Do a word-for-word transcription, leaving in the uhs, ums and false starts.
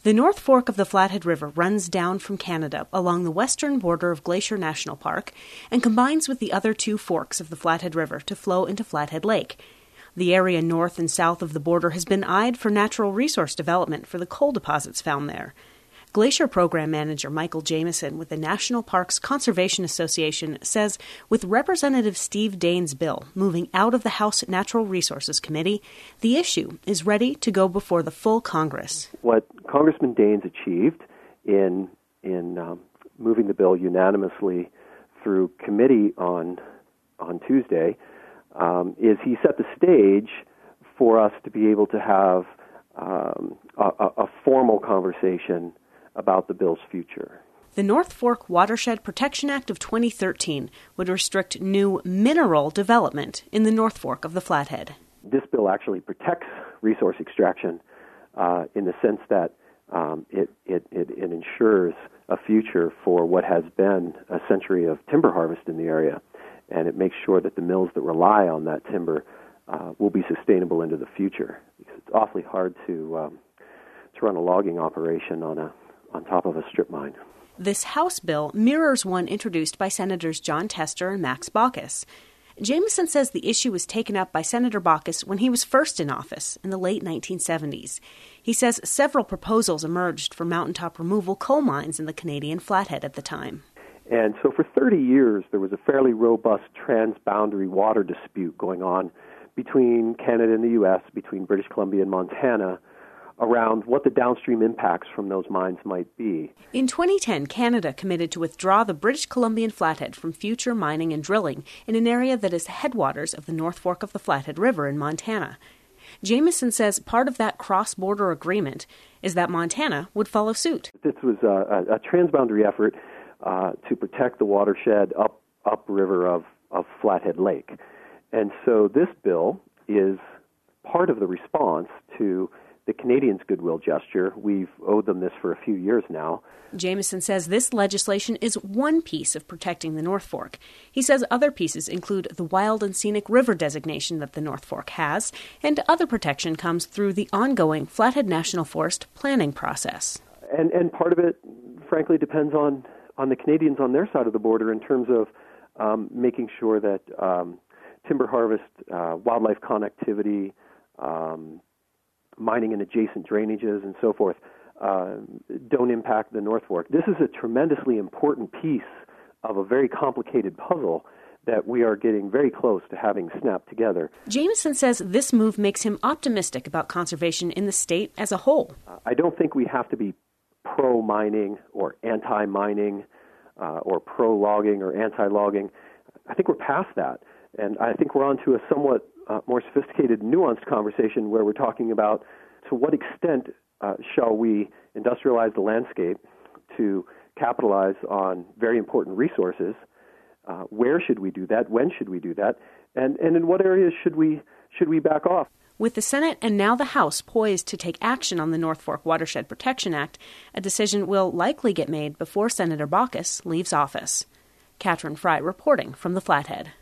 The North Fork of the Flathead River runs down from Canada along the western border of Glacier National Park and combines with the other two forks of the Flathead River to flow into Flathead Lake. The area north and south of the border has been eyed for natural resource development for the coal deposits found there. Glacier Program Manager Michael Jamieson with the National Parks Conservation Association says with Representative Steve Daines' bill moving out of the House Natural Resources Committee, the issue is ready to go before the full Congress. What Congressman Daines achieved in in um, moving the bill unanimously through committee on on Tuesday um, is he set the stage for us to be able to have um, a, a formal conversation about the bill's future. The North Fork Watershed Protection Act of twenty thirteen would restrict new mineral development in the North Fork of the Flathead. This bill actually protects resource extraction uh, in the sense that um, it, it, it, it ensures a future for what has been a century of timber harvest in the area, and it makes sure that the mills that rely on that timber uh, will be sustainable into the future. Because it's awfully hard to um, to run a logging operation on a on top of a strip mine. This House bill mirrors one introduced by Senators Jon Tester and Max Baucus. Jamieson says the issue was taken up by Senator Baucus when he was first in office in the late nineteen seventies. He says several proposals emerged for mountaintop removal coal mines in the Canadian Flathead at the time. And so for thirty years, there was a fairly robust transboundary water dispute going on between Canada and the U S, between British Columbia and Montana, around what the downstream impacts from those mines might be. In twenty ten, Canada committed to withdraw the British Columbian Flathead from future mining and drilling in an area that is headwaters of the North Fork of the Flathead River in Montana. Jamieson says part of that cross-border agreement is that Montana would follow suit. This was a, a transboundary effort uh, to protect the watershed up upriver of, of Flathead Lake. And so this bill is part of the response to the Canadians' goodwill gesture. We've owed them this for a few years now. Jamieson says this legislation is one piece of protecting the North Fork. He says other pieces include the wild and scenic river designation that the North Fork has, and other protection comes through the ongoing Flathead National Forest planning process. And and part of it, frankly, depends on, on the Canadians on their side of the border in terms of um, making sure that um, timber harvest, uh, wildlife connectivity, um, mining and adjacent drainages and so forth uh, don't impact the North Fork. This is a tremendously important piece of a very complicated puzzle that we are getting very close to having snapped together. Jamieson says this move makes him optimistic about conservation in the state as a whole. Uh, I don't think we have to be pro-mining or anti-mining uh, or pro-logging or anti-logging. I think we're past that. And I think we're on to a somewhat uh, more sophisticated, nuanced conversation where we're talking about to what extent uh, shall we industrialize the landscape to capitalize on very important resources. Uh, where should we do that? When should we do that? And and in what areas should we should we back off? With the Senate and now the House poised to take action on the North Fork Watershed Protection Act, a decision will likely get made before Senator Baucus leaves office. Katherine Fry reporting from the Flathead.